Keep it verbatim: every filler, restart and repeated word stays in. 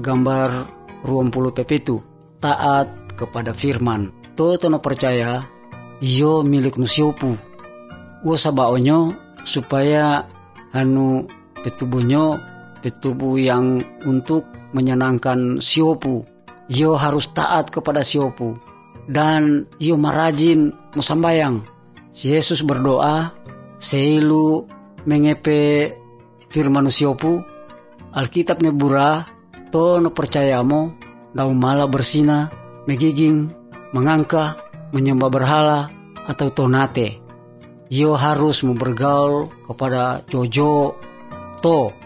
gambar ruang puluh pepitu, taat kepada firman. To tono percaya iyo milik nu siopu. Wo sabaonyo supaya anu petubunyo petubuh yang untuk menyenangkan siopu. Iyo harus taat kepada siopu dan iyo marajin musambayang. Si Yesus berdoa seilu mengepe firman siopu. Alkitab nebura to no percayamo dau mala bersina megiging mengangka menyembah berhala atau tonate. Iyo harus membergaul kepada jojo to